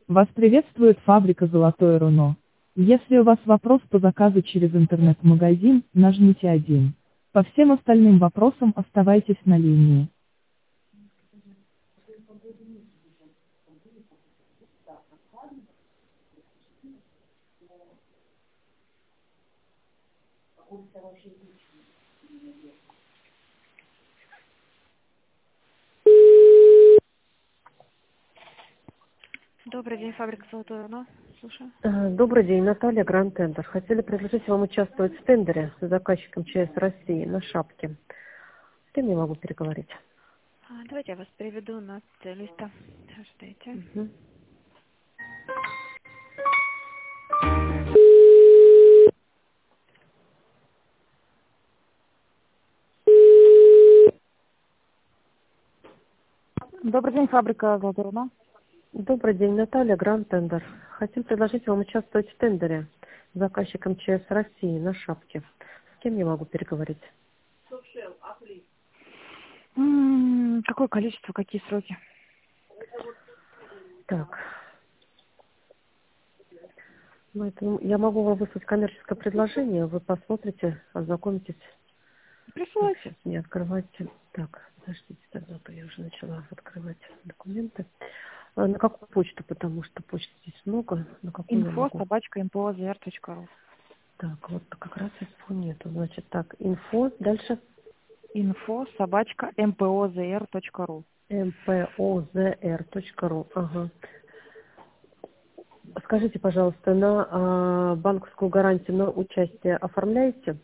Вас приветствует фабрика «Золотое руно». Если у вас вопрос по заказу через интернет-магазин, нажмите 1. По всем остальным вопросам оставайтесь на линии. Добрый день, фабрика «Золотое руно». Слушаю. Добрый день, Наталья, Гранд Тендер. Хотели предложить вам участвовать в тендере с заказчиком ЧС России на шапке. С кем я могу переговорить? Давайте я вас переведу на листа. Ждите. Мгм. Добрый день, фабрика «Золотое руно». Добрый день, Наталья, Гранд Тендер. Хотим предложить вам участвовать в тендере с заказчиком ЧС России на шапке. С кем я могу переговорить? Какое количество, какие сроки? Так, я могу вам выслать коммерческое предложение, вы посмотрите, ознакомитесь. Так, Присылайте. сейчас не открывайте. Так, подождите тогда, то я уже начала открывать документы. На какую почту, потому что почт здесь много, на какую я Info могу? собачка mpozr.ru. Так, вот как раз инфо нету. Значит, так, инфо, дальше Info собачка mpozr.ru. mpozr.ru. Ага. Скажите, пожалуйста, на банковскую гарантию на участие оформляете?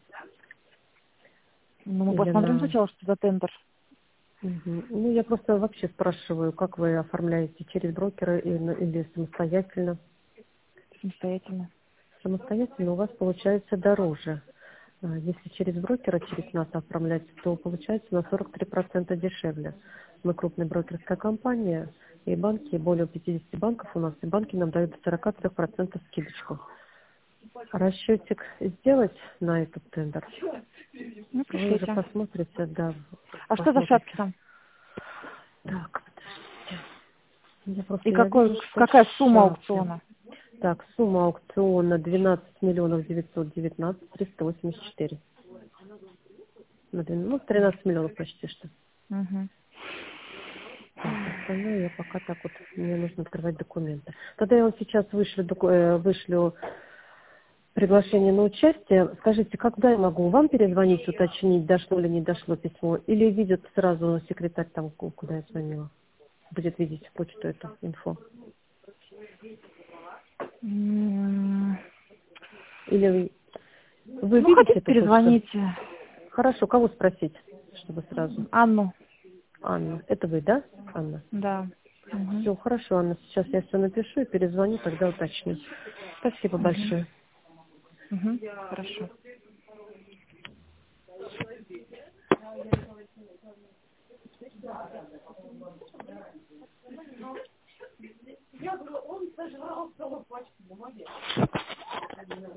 Ну, мы Или посмотрим на... сначала, что за тендер. Мгм. Ну, я просто вообще спрашиваю, как вы оформляете, через брокера или самостоятельно? Самостоятельно. Самостоятельно у вас получается дороже. Если через брокера, через нас оформлять, то получается на 43% дешевле. Мы крупная брокерская компания, и банки, более 50 банков у нас, и банки нам дают до 43% скидочку. Расчетик сделать на этот тендер? Ну, Вы уже пришлите. посмотрите, да, А что за шапки посмотрите. там? Так, И я вижу, что какая сумма шапки. аукциона? Так, сумма аукциона 12 миллионов 919 384. Ну, 13 миллионов почти что. Угу. Так, остальное я пока так вот, мне нужно открывать документы. Тогда я вам сейчас вышлю приглашение на участие. Скажите, когда я могу вам перезвонить, уточнить, дошло или не дошло письмо? Или видит сразу секретарь там, куда я звонила? Будет видеть почту эту, инфо. Или вы Ну, видите хотите, эту почту? перезвоните. Хорошо, кого спросить, чтобы сразу? Анну. Анна. Это вы, да, Анна? Да. Угу. Все, хорошо, Анна. Сейчас я все напишу и перезвоню, тогда уточню. Спасибо Угу. большое. Угу. Хорошо.